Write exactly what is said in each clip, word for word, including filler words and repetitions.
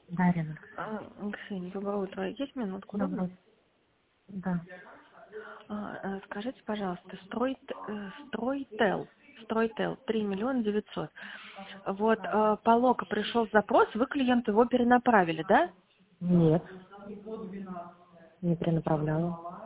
Дарина. А, Ксения, доброе утро. Есть минутку, да? Добрый. Да. А, э, Скажите, пожалуйста, строй, э, Стройтел, Стройтел, три миллиона девятьсот. Вот э, по локо пришел запрос, вы клиенту его перенаправили, да? Нет, не перенаправляла.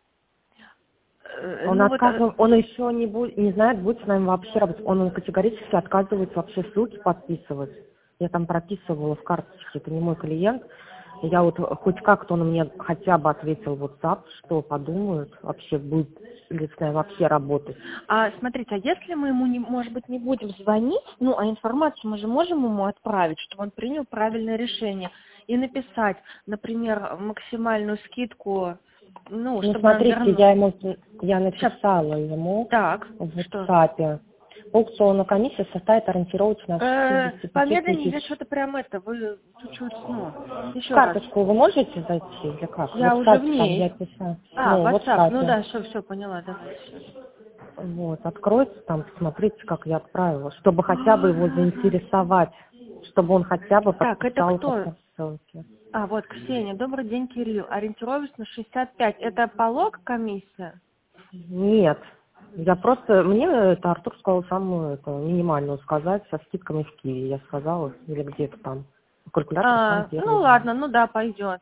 Э, Он Ну вот, э, отказывал, он еще не, будет, не знает, будет с нами вообще работать. Он категорически отказывается вообще ссылки подписывать. Я там прописывала в карточке, это не мой клиент. Я вот хоть как-то он мне хотя бы ответил в WhatsApp, что подумают, вообще будет ли с нами вообще работать. а смотрите, а если мы ему, не, может быть, не будем звонить, ну, а информацию мы же можем ему отправить, чтобы он принял правильное решение и написать, например, максимальную скидку, ну, Ну, чтобы нам смотрите, вернуть. я ему, я Сейчас, написала ему так, в что? WhatsApp. Аукционная комиссия составит ориентировочно от Э, шестидесяти пяти помедленнее, тысяч. здесь что-то прям это, вы чуть-чуть, ну, В еще раз. карточку вы можете зайти или как? В Я уже в WhatsApp там я ней. писала. А, Ну, в WhatsApp, ну WhatsApp. да, все, все, поняла, давайте сейчас. Вот, откройте там, посмотрите, как я отправила, чтобы хотя бы его заинтересовать, чтобы он хотя бы Так, это подписался кто? по ссылке. А, вот, Ксения, добрый день, Кирилл. Ориентировочно шестьдесят пять. Это полог комиссия? Нет. Я просто, мне это Артур сказал самую это, минимальную сказать, со скидками в Киеве, я сказала, или где-то там. Калькулятор сам А, ну первый знает. ладно, ну да, пойдет.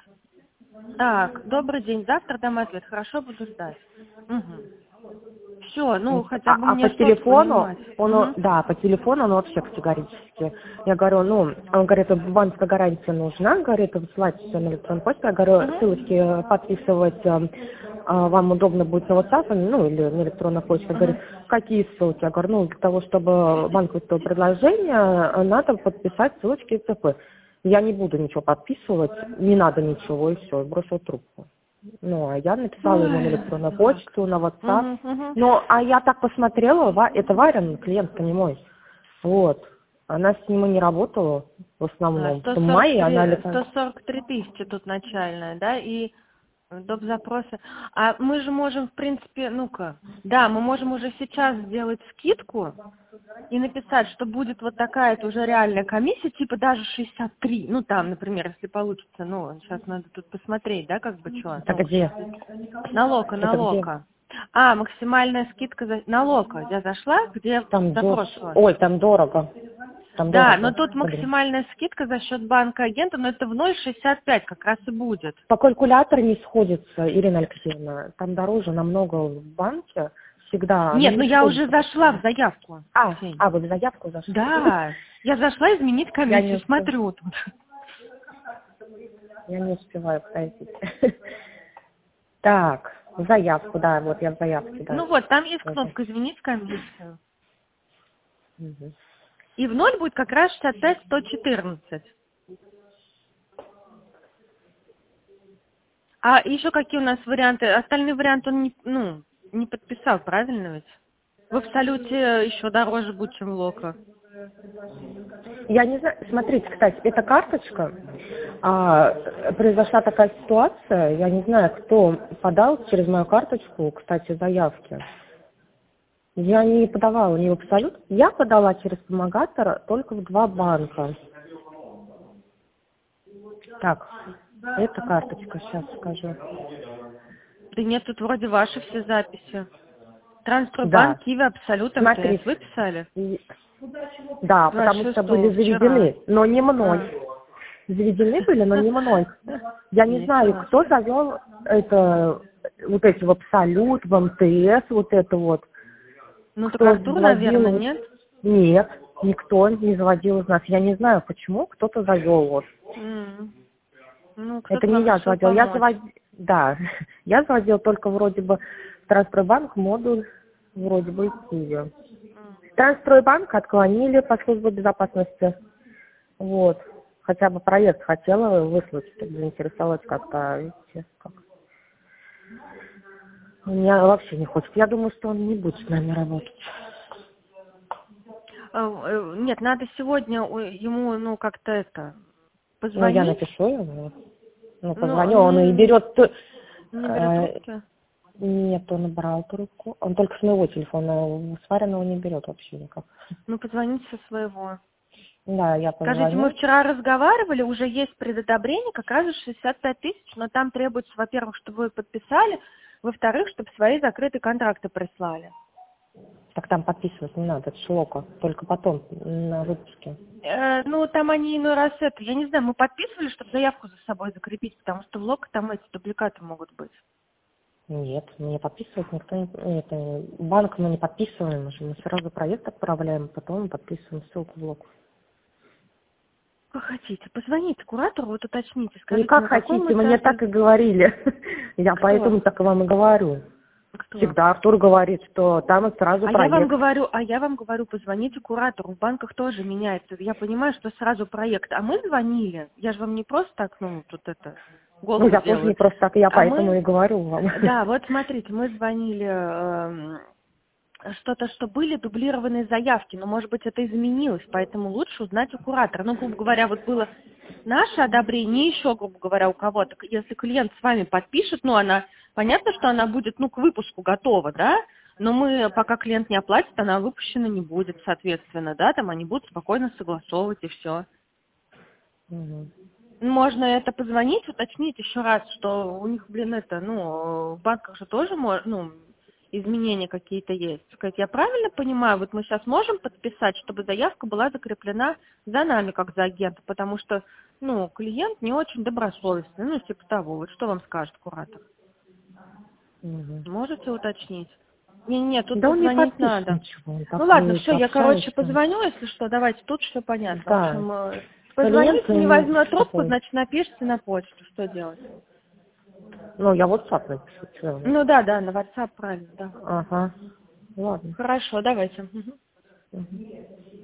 Так, добрый день, завтра дам ответ. Хорошо, буду ждать. Угу. Все, ну хотя бы А, а мне по что-то телефону, понимать. он, о- Угу. да, по телефону он вообще категорически. Я говорю, ну, он говорит, банковская гарантия нужна, говорит, высылать все на электронную почту. Я говорю, Угу. ссылочки э, подписывать э, а, вам удобно будет на WhatsApp, ну, или на электронную почту. Я говорю, Угу. какие ссылки? Я говорю, ну, для того, чтобы банковское предложение, э, надо подписать ссылочки и т.п. Я не буду ничего подписывать, не надо ничего, и все, бросил трубку. Ну, а я написала ему на Ой, электронную так. почту, на WhatsApp. Угу, угу. Ну, а я так посмотрела, Ва- это Варин, клиентка не мой. Вот. Она с ним и не работала в А, основном. В сто сорок мае она три, летала. сто сорок три тысячи тут начальная, да, и доп. Запросы. А мы же можем, в принципе, ну-ка, да, мы можем уже сейчас сделать скидку и написать, что будет вот такая-то уже реальная комиссия, типа даже шестьдесят три, ну там, например, если получится, ну, сейчас надо тут посмотреть, да, как бы что, Это ну, где? на локо, на Это где? локо. А, максимальная скидка за... на локо. Я зашла, где Там запрос деш... у вас. Ой, там дорого. Там Да, но дорого. тут Блин. максимальная скидка за счет банка агента, но это в ноль шестьдесят пять как раз и будет. По калькулятору не сходится, Ирина Алексеевна. Там дороже намного в банке. Всегда, ну Нет, ну не я уже сходится по зашла в цене. заявку, А, Ксень. а, вы в заявку зашли? Да, я зашла изменить Я не комиссию, успела. смотрю тут. Я не успеваю пройти. Так, в заявку, да, вот я в заявке, да. Ну вот, там есть Тоже. кнопка «Изменить комиссию». Мгм. И в ноль будет как раз шестьдесят пять сто четырнадцать. А еще какие у нас варианты? Остальные варианты он не, ну, не подписал, правильно ведь? В абсолюте еще дороже будет, чем лока. Я не знаю, смотрите, кстати, эта карточка, а, произошла такая ситуация, я не знаю, кто подал через мою карточку, кстати, заявки. Я не подавала ни в абсолют, я подала через помогатора только в два банка. Так, эта карточка, сейчас скажу. Да нет, тут вроде ваши все записи. Транспортбанк, Да, Киви, Абсолют, смотри, МТС. Вы писали? и- да, потому двадцать что были шестого вчера. заведены, но не мной. А. Заведены были, но не мной. Я не знаю, Ничего кто себе. завел это, вот эти в Абсолют, в МТС, вот это вот. Ну так Кто Артур, наверное, заводил? нет? Нет, никто не заводил из нас. Я не знаю, почему кто-то завел вот. М. Ну, Это кто-то не вам я решил заводила. Я помочь. заводила, да, я заводила только вроде бы Трансстройбанк, модуль вроде бы и Киви. Трансстройбанк отклонили по службе безопасности. Вот. Хотя бы проект хотела выслать, чтобы заинтересовать как-то, а видите, как. У меня вообще не хочет. Я думаю, что он не будет с нами работать. А, э, Нет, надо сегодня у- ему, ну, как-то это, Ну, я позвонить. напишу ему. Ну, Ну, позвоню, он и м, берет... т- не берет э, трубки. Нет, он брал трубку. Он только с моего телефона, с Вариного не берет вообще никак. Ну, позвоните со своего. Да, я Скажите, мы позвоню. вчера разговаривали, уже есть предодобрение, как раз шестьдесят пять тысяч, но там требуется, во-первых, чтобы вы подписали, во-вторых, чтобы свои закрытые контракты прислали. Так там подписывать не надо, это шлока. Только потом, на выпуске. Э, ну, там они иной раз это, я не знаю, мы подписывали, чтобы заявку за собой закрепить, потому что в лока там эти дубликаты могут быть. Нет, мне подписывать никто не... Это, банк мы не подписываем уже. Мы сразу проект отправляем, потом подписываем ссылку в лог. Как хотите, позвоните куратору, вот уточните, Не скажите, как на каком хотите, мне этапе... так и говорили. Я Кто? поэтому так и вам и говорю. Кто? Всегда Артур говорит, что там и сразу А я вам проект. говорю, а я вам говорю, позвоните куратору, в банках тоже меняется. Я понимаю, что сразу проект. А мы звонили, я же вам не просто так, ну, тут это, Ну, голову я тоже не делаю. просто так, я А поэтому мы, и говорю вам. да, вот смотрите, мы звонили, эм, что-то, что были дублированные заявки, но, может быть, это изменилось, поэтому лучше узнать у куратора. Ну, грубо говоря, вот было наше одобрение, еще, грубо говоря, у кого-то. Если клиент с вами подпишет, ну, она, понятно, что она будет, ну, к выпуску готова, да, но мы, пока клиент не оплатит, она выпущена не будет, соответственно, да, там они будут спокойно согласовывать и все. Мгм. Можно это позвонить, уточнить еще раз, что у них, блин, это, ну, в банках же тоже, мо- ну, изменения какие-то есть. Сказать, я правильно понимаю, вот мы сейчас можем подписать, чтобы заявка была закреплена за нами, как за агента, потому что, ну, клиент не очень добросовестный, ну, типа того. Вот что вам скажет куратор? Мгм. Можете уточнить? Не, не, тут Да он не позвонить подпишет надо. ничего, он Ну так ладно, и все, я, короче, пообщается. позвоню, если что, давайте, тут все понятно. В Да, общем, э, клиент, позвоните, не ну, возьмет трубку, такой, значит, напишите на почту, что делать? ну, я WhatsApp напишу, чё вы. Ну да, да, на WhatsApp, правильно, да. Ага, ладно. Хорошо, давайте. Мгм. Мгм.